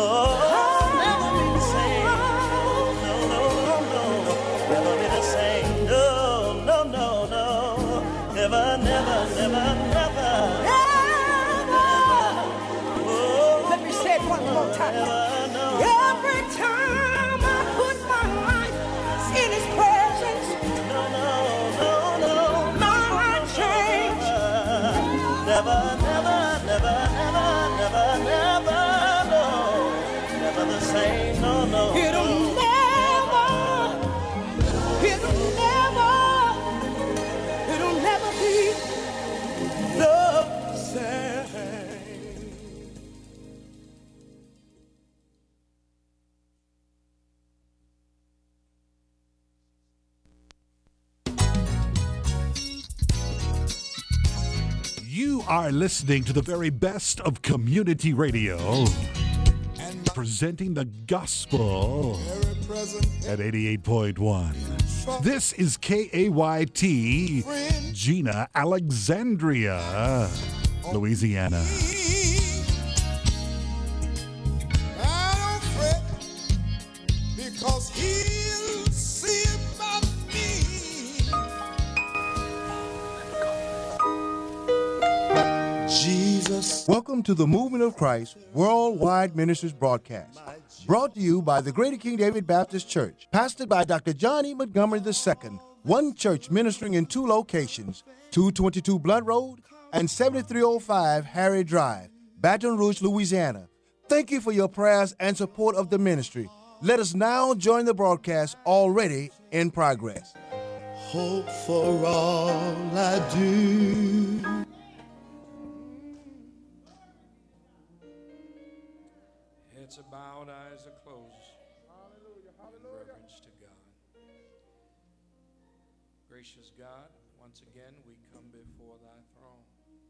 Oh, never be the same. No, no, no, no. Never be the same. No, no, no, no. Never, never, never, never. Oh, Let me say it one more time. Every time I put my life in His presence, no, no, no, no. my life changed. Never, never, never, never, never, never, no. Never the same, no, no. It'll never be the same. You are listening to the very best of community radio, presenting the gospel at 88.1. This is KAYT, Gina, Alexandria, Louisiana. I don't fret, because He'll see about me. Jesus. Welcome to the Movement of Christ Worldwide Ministries broadcast, brought to you by the Greater King David Baptist Church, pastored by Dr. John E. Montgomery II, one church ministering in two locations, 222 Blunt Road and 7305 Harry Drive, Baton Rouge, Louisiana. Thank you for your prayers and support of the ministry. Let us now join the broadcast already in progress. Hope for all I do. Heads are bowed, eyes are closed. Hallelujah, hallelujah. In reverence to God. Gracious God, once again we come before thy throne,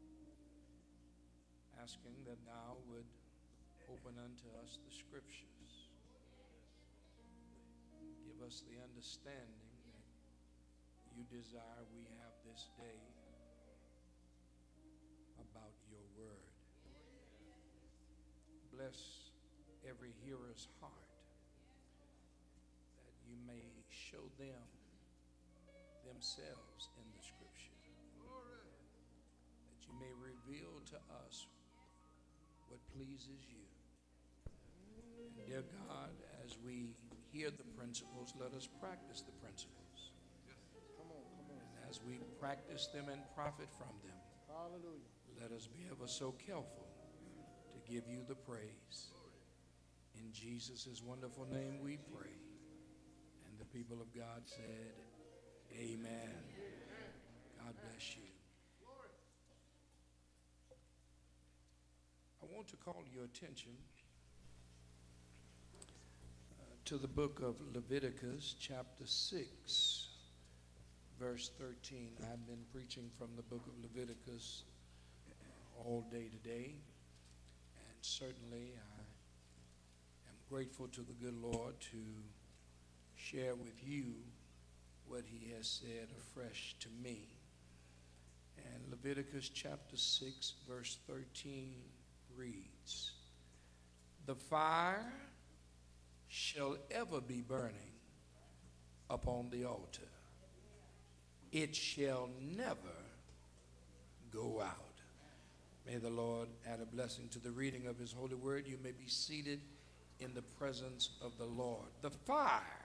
asking that thou would open unto us the scriptures. Give us the understanding that you desire we have this day about your word. Bless every hearer's heart, that you may show them themselves in the scripture, that you may reveal to us what pleases you. And dear God, as we hear the principles, let us practice the principles. And as we practice them and profit from them, let us be ever so careful to give you the praise. In Jesus' wonderful name we pray. And the people of God said, amen. God bless you. I want to call your attention to the book of Leviticus, chapter 6, verse 13. I've been preaching from the book of Leviticus all day today, and certainly I am grateful to the good Lord to share with you what he has said afresh to me. And Leviticus chapter 6, verse 13 reads, "The fire shall ever be burning upon the altar. It shall never go out." May the Lord add a blessing to the reading of his holy word. You may be seated in the presence of the Lord. The fire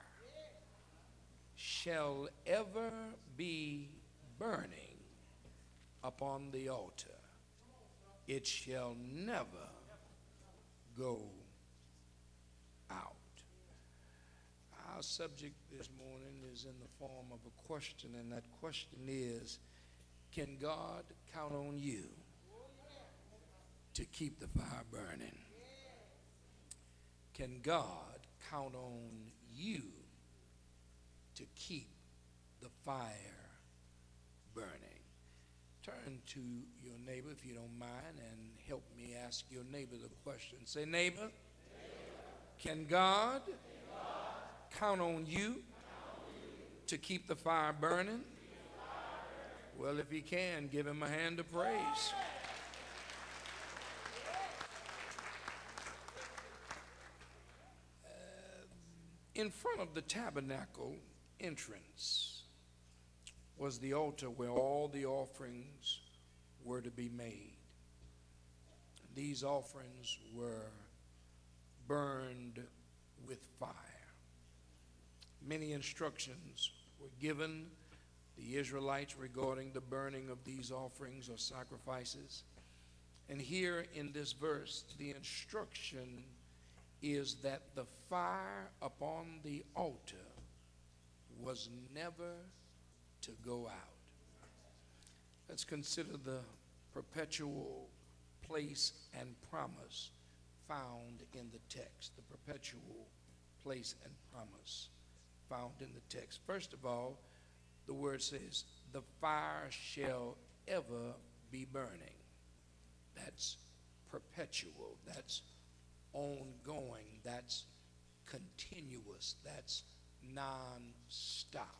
shall ever be burning upon the altar. It shall never go out. Our subject this morning is in the form of a question, and that question is, can God count on you to keep the fire burning? Can God count on you to keep the fire burning? Turn to your neighbor, if you don't mind, and help me ask your neighbor the question. Say, neighbor, can God count on you to keep the fire burning? Well, if he can, give him a hand of praise. In front of the tabernacle entrance was the altar where all the offerings were to be made. These offerings were burned with fire. Many instructions were given the Israelites regarding the burning of these offerings or sacrifices. And here in this verse, the instruction is that the fire upon the altar was never to go out. Let's consider the perpetual place and promise found in the text. The perpetual place and promise found in the text. First of all, the word says, the fire shall ever be burning. That's perpetual. That's ongoing. That's continuous. That's non-stop.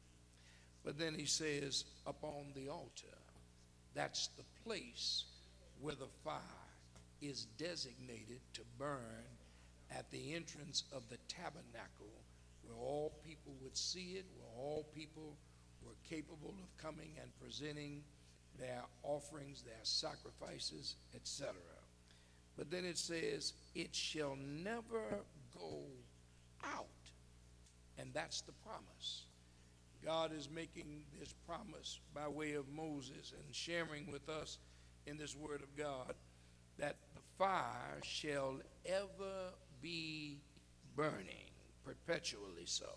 But then he says, upon the altar, that's the place where the fire is designated to burn at the entrance of the tabernacle, where all people would see it, where all people were capable of coming and presenting their offerings, their sacrifices, etc. But then it says, it shall never go out. And that's the promise. God is making this promise by way of Moses and sharing with us in this word of God that the fire shall ever be burning, perpetually so,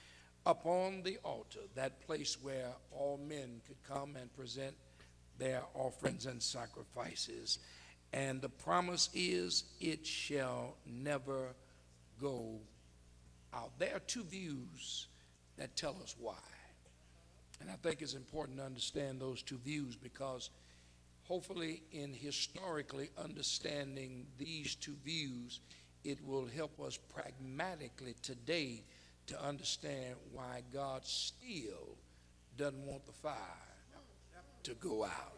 upon the altar, that place where all men could come and present their offerings and sacrifices. And the promise is, it shall never go out. There are two views that tell us why. And I think it's important to understand those two views, because hopefully in historically understanding these two views, it will help us pragmatically today to understand why God still doesn't want the fire to go out.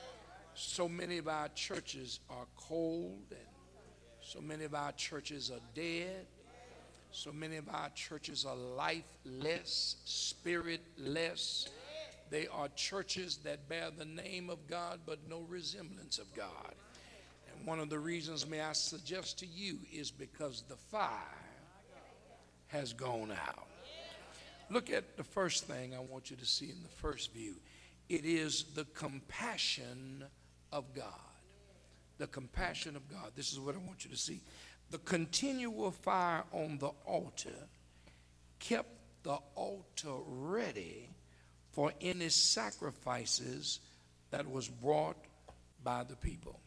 So many of our churches are cold, and so many of our churches are dead. So many of our churches are lifeless, spiritless. They are churches that bear the name of God but no resemblance of God. And one of the reasons, may I suggest to you, is because the fire has gone out. Look at the first thing I want you to see in the first view. It is the compassion of God. The compassion of God. This is what I want you to see. The continual fire on the altar kept the altar ready for any sacrifices that was brought by the people.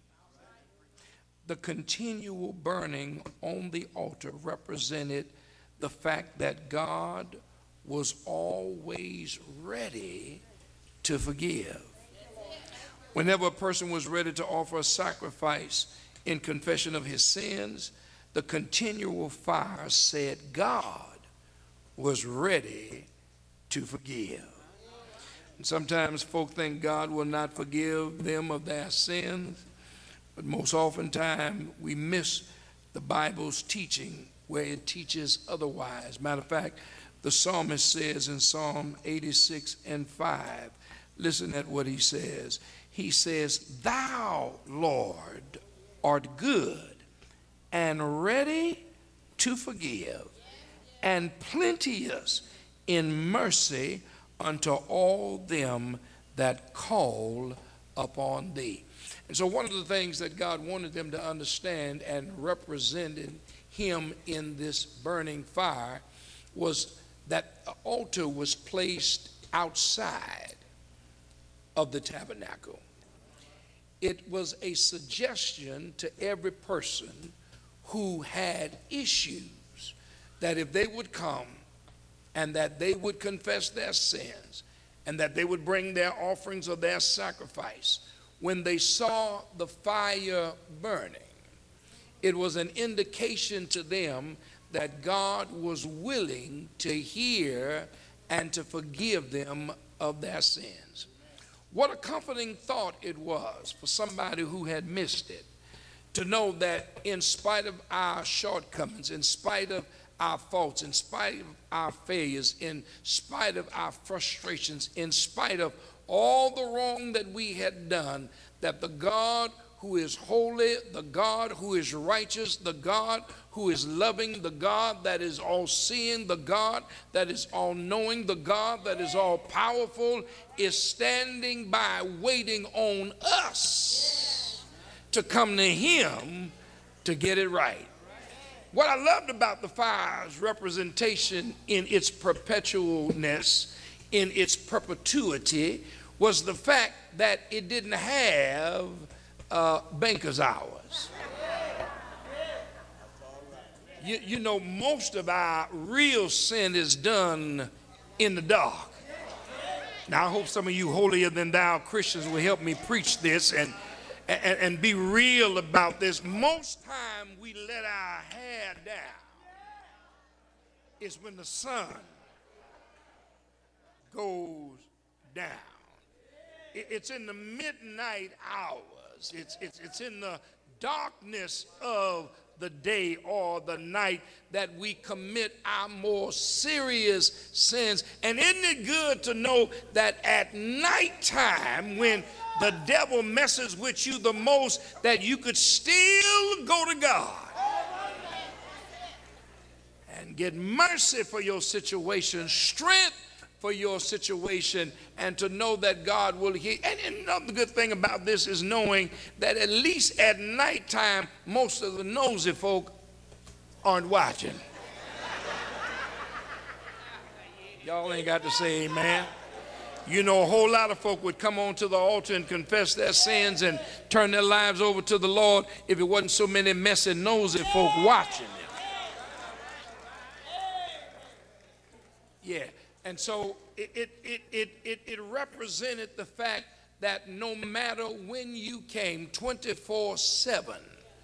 The continual burning on the altar represented the fact that God was always ready to forgive. Whenever a person was ready to offer a sacrifice in confession of his sins, the continual fire said God was ready to forgive. And sometimes folk think God will not forgive them of their sins, but most oftentimes we miss the Bible's teaching where it teaches otherwise. Matter of fact, the psalmist says in Psalm 86 and 5, listen at what he says. He says, "Thou, Lord, art good and ready to forgive, and plenteous in mercy unto all them that call upon thee." And so one of the things that God wanted them to understand and represented him in this burning fire was that the altar was placed outside of the tabernacle. It was a suggestion to every person who had issues that if they would come and that they would confess their sins and that they would bring their offerings of their sacrifice, when they saw the fire burning, it was an indication to them that God was willing to hear and to forgive them of their sins. What a comforting thought it was for somebody who had missed it, to know that in spite of our shortcomings, in spite of our faults, in spite of our failures, in spite of our frustrations, in spite of all the wrong that we had done, that the God who is holy, the God who is righteous, the God who is loving, the God that is all-seeing, the God that is all-knowing, the God that is all-powerful, is standing by waiting on us to come to him to get it right. What I loved about the fire's representation in its perpetualness, in its perpetuity, was the fact that it didn't have banker's hours. You know, most of our real sin is done in the dark. Now, I hope some of you holier than thou Christians will help me preach this and be real about this. Most time we let our hair down is when the sun goes down. It's in the midnight hours. It's in the darkness of the day or the night that we commit our more serious sins. And isn't it good to know that at nighttime, when the devil messes with you the most, that you could still go to God and get mercy for your situation, strength for your situation, and to know that God will hear. And another good thing about this is knowing that at least at nighttime, most of the nosy folk aren't watching. Y'all ain't got to say amen. You know, a whole lot of folk would come on to the altar and confess their sins and turn their lives over to the Lord if it wasn't so many messy, nosy folk watching them. Yeah. And so it represented the fact that no matter when you came, 24/7,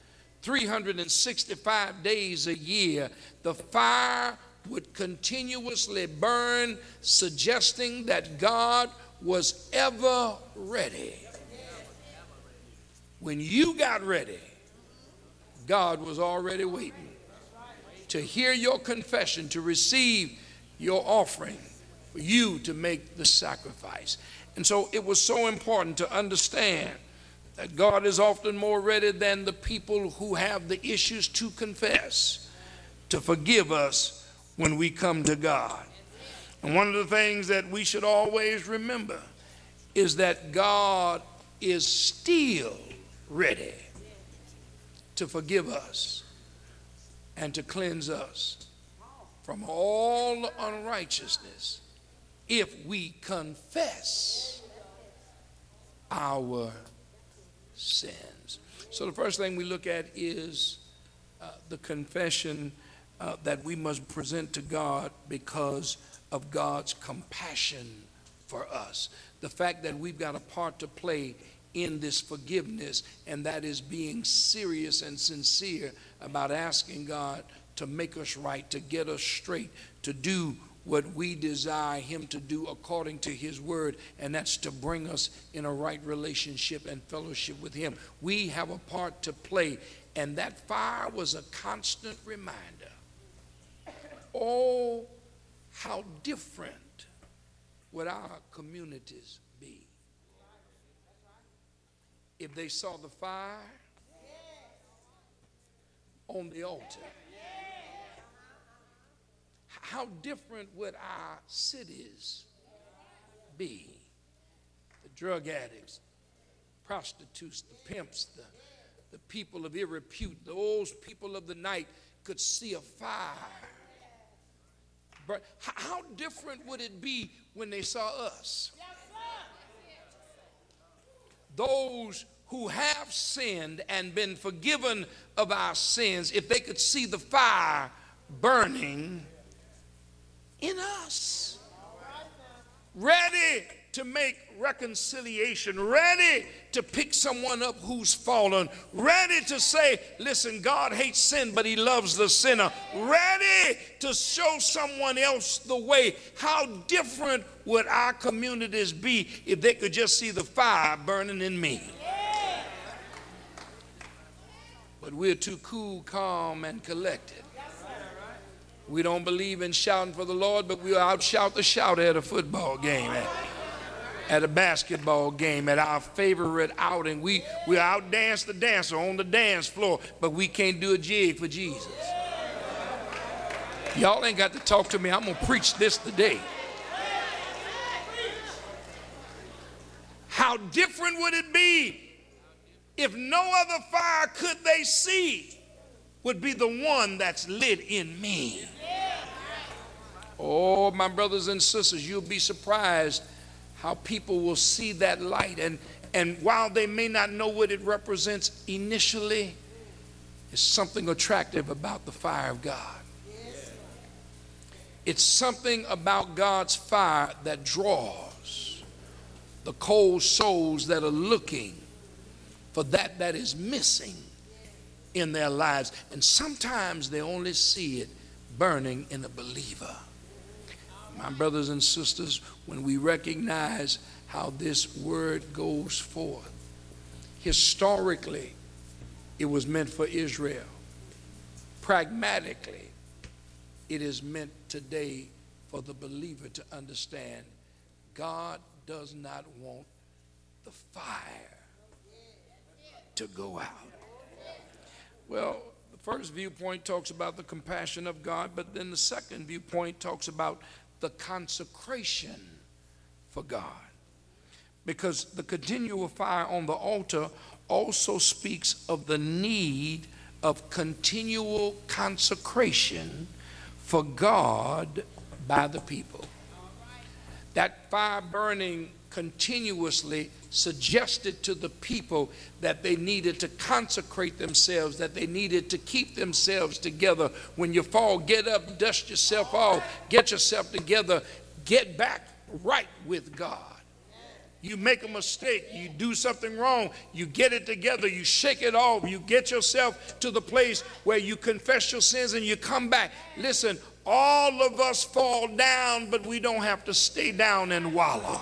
365 days a year, the fire would continuously burn, suggesting that God was ever ready. When you got ready, God was already waiting to hear your confession, to receive your offering, for you to make the sacrifice. And so it was so important to understand that God is often more ready than the people who have the issues to confess, to forgive us when we come to God. And one of the things that we should always remember is that God is still ready to forgive us and to cleanse us from all unrighteousness if we confess our sins. So the first thing we look at is the confession that we must present to God because of God's compassion for us. The fact that we've got a part to play in this forgiveness, and that is being serious and sincere about asking God to make us right, to get us straight, to do what we desire him to do according to his word, and that's to bring us in a right relationship and fellowship with him. We have a part to play, and that fire was a constant reminder. Oh, how different would our communities be if they saw the fire on the altar? How different would our cities be? The drug addicts, prostitutes, the pimps, the people of ill repute, those people of the night could see a fire. But how different would it be when they saw us? Those who have sinned and been forgiven of our sins, if they could see the fire burning in us, ready to make reconciliation, ready to pick someone up who's fallen, ready to say, listen, God hates sin, but he loves the sinner, ready to show someone else the way. How different would our communities be if they could just see the fire burning in me? But we're too cool, calm, and collected We don't believe in shouting for the Lord, but we'll outshout the shouter at a football game, at a basketball game, at our favorite outing. We outdance the dancer on the dance floor, but we can't do a jig for Jesus. Y'all ain't got to talk to me. I'm going to preach this today. How different would it be if no other fire could they see would be the one that's lit in me? Oh, my brothers and sisters, you'll be surprised how people will see that light. And while they may not know what it represents initially, it's something attractive about the fire of God. It's something about God's fire that draws the cold souls that are looking for that is missing in their lives. And sometimes they only see it burning in a believer. My brothers and sisters, when we recognize how this word goes forth, historically, it was meant for Israel. Pragmatically, it is meant today for the believer to understand God does not want the fire to go out. Well, the first viewpoint talks about the compassion of God, but then the second viewpoint talks about the consecration for God. Because the continual fire on the altar also speaks of the need of continual consecration for God by the people. That fire burning continuously suggested to the people that they needed to consecrate themselves, that they needed to keep themselves together. When you fall, get up, dust yourself off, get yourself together, get back right with God. You make a mistake, you do something wrong, you get it together, you shake it off, you get yourself to the place where you confess your sins and you come back. Listen, all of us fall down, but we don't have to stay down and wallow.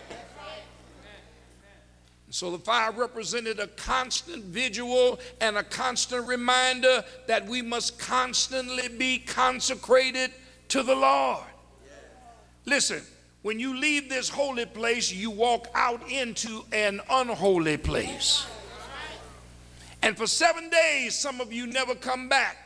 So the fire represented a constant visual and a constant reminder that we must constantly be consecrated to the Lord. Listen, when you leave this holy place, you walk out into an unholy place. And for 7 days, some of you never come back,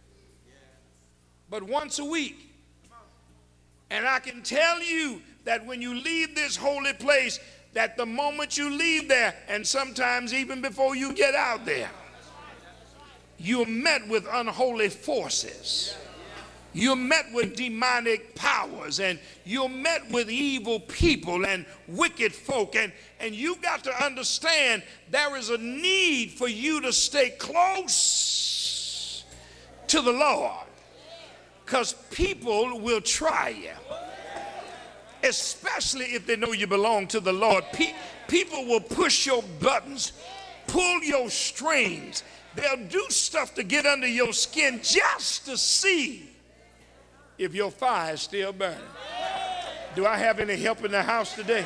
but once a week. And I can tell you that when you leave this holy place, that the moment you leave there, and sometimes even before you get out there, you're met with unholy forces. You're met with demonic powers, and you're met with evil people and wicked folk. And you got to understand there is a need for you to stay close to the Lord, because people will try you. Especially if they know you belong to the Lord. People will push your buttons, pull your strings. They'll do stuff to get under your skin just to see if your fire is still burning. Do I have any help in the house today?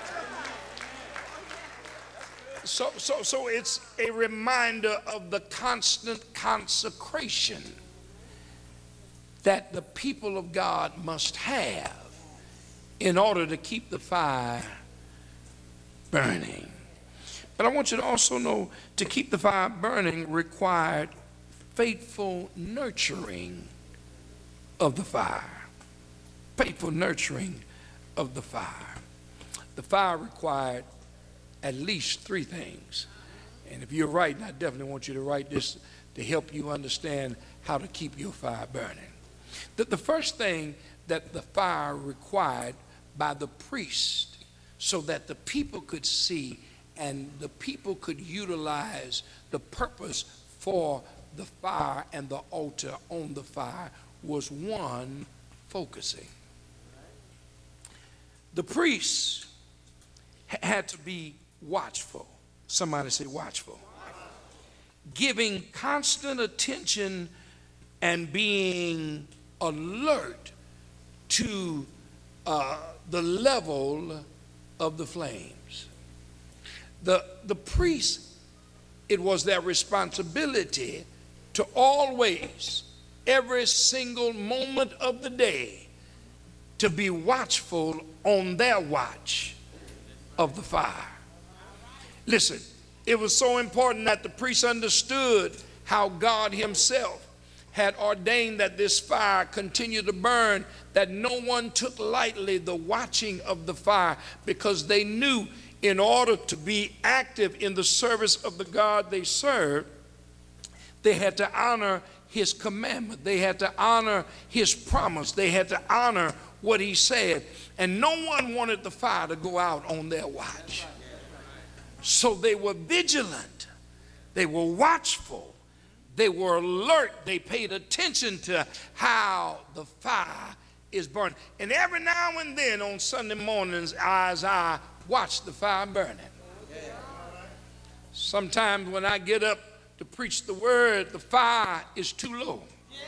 So it's a reminder of the constant consecration that the people of God must have in order to keep the fire burning. But I want you to also know, to keep the fire burning required faithful nurturing of the fire. Faithful nurturing of the fire. The fire required at least 3 things. And if you're writing, I definitely want you to write this to help you understand how to keep your fire burning. The first thing that the fire required by the priest, so that the people could see and the people could utilize the purpose for the fire and the altar on the fire, was one, focusing. The priests had to be watchful. Somebody say watchful. Giving constant attention and being alert to the level of the flames. The priests, it was their responsibility to always every single moment of the day to be watchful on their watch of the fire. Listen, it was so important that the priests understood how God himself had ordained that this fire continue to burn, that no one took lightly the watching of the fire, because they knew in order to be active in the service of the God they served, they had to honor his commandment. They had to honor his promise. They had to honor what he said. And no one wanted the fire to go out on their watch. So they were vigilant. They were watchful. They were alert. They paid attention to how the fire is burning. And every now and then on Sunday mornings, as I watch the fire burning, sometimes when I get up to preach the word, the fire is too low.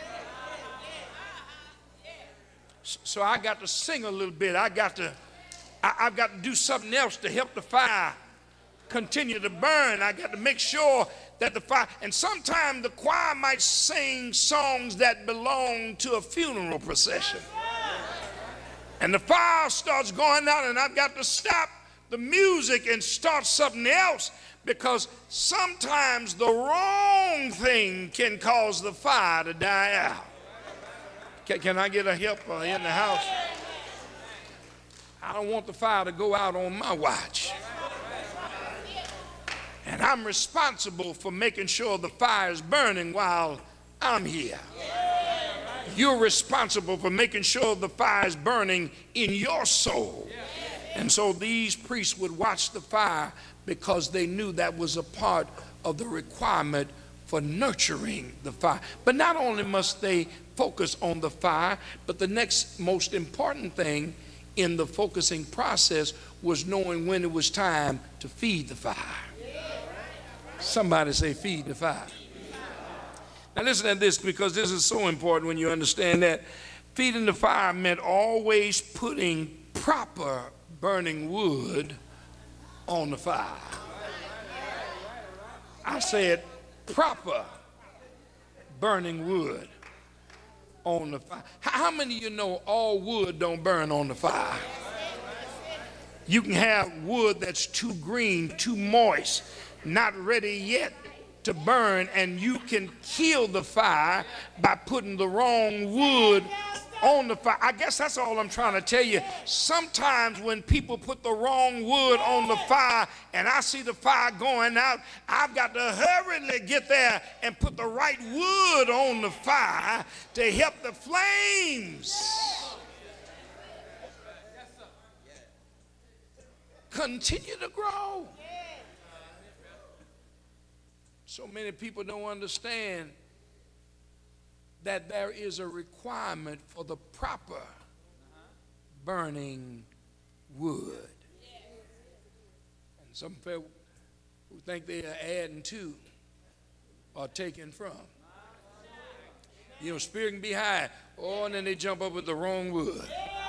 So I got to sing a little bit. I've got to do something else to help the fire continue to burn. I got to make sure that the fire, and sometimes the choir might sing songs that belong to a funeral procession. And the fire starts going out, and I've got to stop the music and start something else, because sometimes the wrong thing can cause the fire to die out. Can I get a helper in the house? I don't want the fire to go out on my watch. And I'm responsible for making sure the fire is burning while I'm here. You're responsible for making sure the fire is burning in your soul. And so these priests would watch the fire because they knew that was a part of the requirement for nurturing the fire. But not only must they focus on the fire, but the next most important thing in the focusing process was knowing when it was time to feed the fire. Somebody say, feed the fire. Now listen to this, because this is so important when you understand that. Feeding the fire meant always putting proper burning wood on the fire. I said proper burning wood on the fire. How many of you know all wood don't burn on the fire? You can have wood that's too green, too moist, not ready yet to burn, and you can kill the fire by putting the wrong wood on the fire. I guess that's all I'm trying to tell you. Sometimes when people put the wrong wood on the fire and I see the fire going out, I've got to hurriedly get there and put the right wood on the fire to help the flames continue to grow. So many people don't understand that there is a requirement for the proper burning wood. And some people who think they are adding to or taking from. You know, spirit can be high. Oh, and then they jump up with the wrong wood.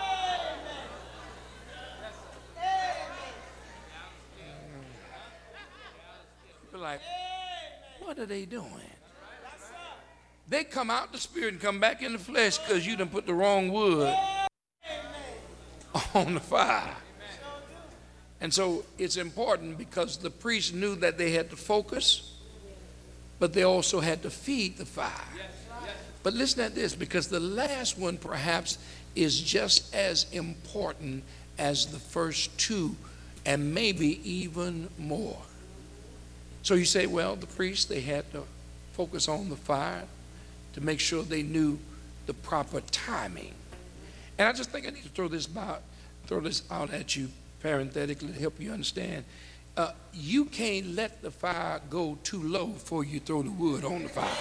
People like, what are they doing? They come out the spirit and come back in the flesh because you done put the wrong wood on the fire. And so it's important, because the priests knew that they had to focus, but they also had to feed the fire. But listen at this, because the last one perhaps is just as important as the first two, and maybe even more. So you say, well, the priests, they had to focus on the fire to make sure they knew the proper timing. And I just think I need to throw this out at you parenthetically to help you understand. You can't let the fire go too low before you throw the wood on the fire.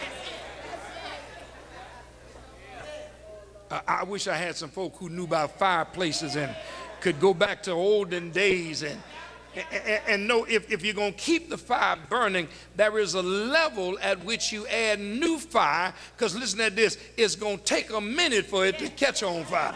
I wish I had some folk who knew about fireplaces and could go back to olden days and know if you're going to keep the fire burning, there is a level at which you add new fire, because listen at this, it's going to take a minute for it to catch on fire.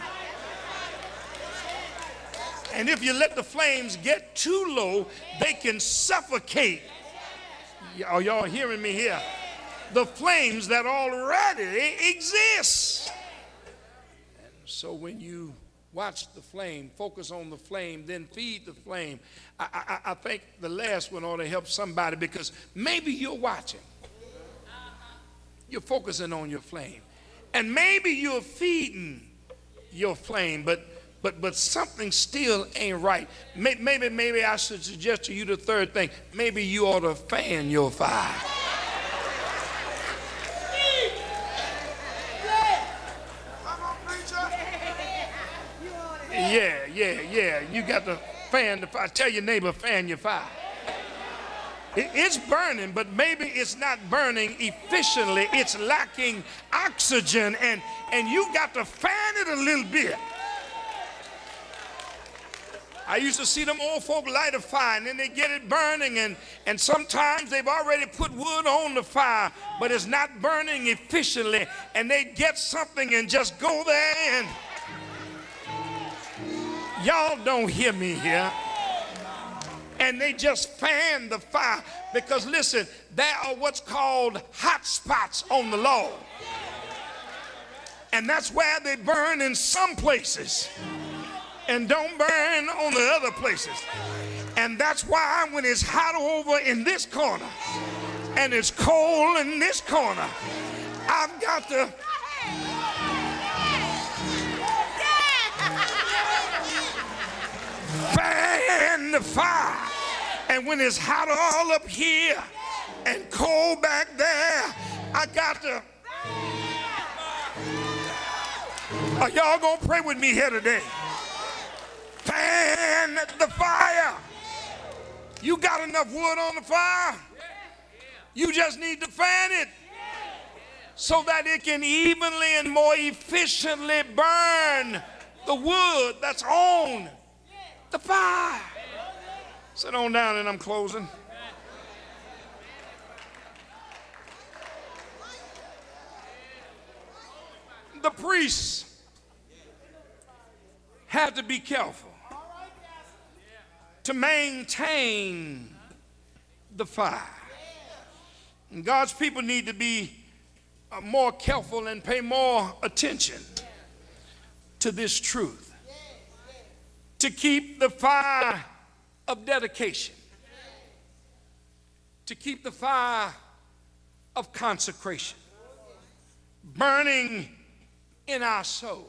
And if you let the flames get too low, they can suffocate. Are y'all hearing me here? the flames that already exist. And so when you watch the flame, focus on the flame, then feed the flame. I think the last one ought to help somebody, because maybe you're watching. You're focusing on your flame. And maybe you're feeding your flame, but something still ain't right. Maybe I should suggest to you the third thing. Maybe you ought to fan your fire. Yeah. You got to fan the fire. Tell your neighbor, fan your fire. It's burning, but maybe it's not burning efficiently. It's lacking oxygen, and you got to fan it a little bit. I used to see them old folk light a fire, and then they get it burning, and sometimes they've already put wood on the fire, but it's not burning efficiently, and they get something and just go there and... Y'all don't hear me here. And they just fan the fire, because listen, there are what's called hot spots on the log. And that's where they burn in some places and don't burn on the other places. And that's why when it's hot over in this corner and it's cold in this corner, I've got to fan the fire. And when it's hot all up here and cold back there, I got to... Are y'all gonna pray with me here today? Fan the fire. You got enough wood on the fire? You just need to fan it so that it can evenly and more efficiently burn the wood that's on the fire. Sit on down, and I'm closing. The priests had to be careful to maintain the fire. And God's people need to be more careful and pay more attention to this truth. To keep the fire of dedication, to keep the fire of consecration burning in our souls,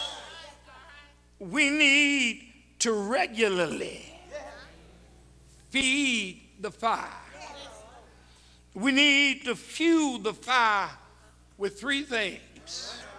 we need to regularly feed the fire. We need to fuel the fire with three things.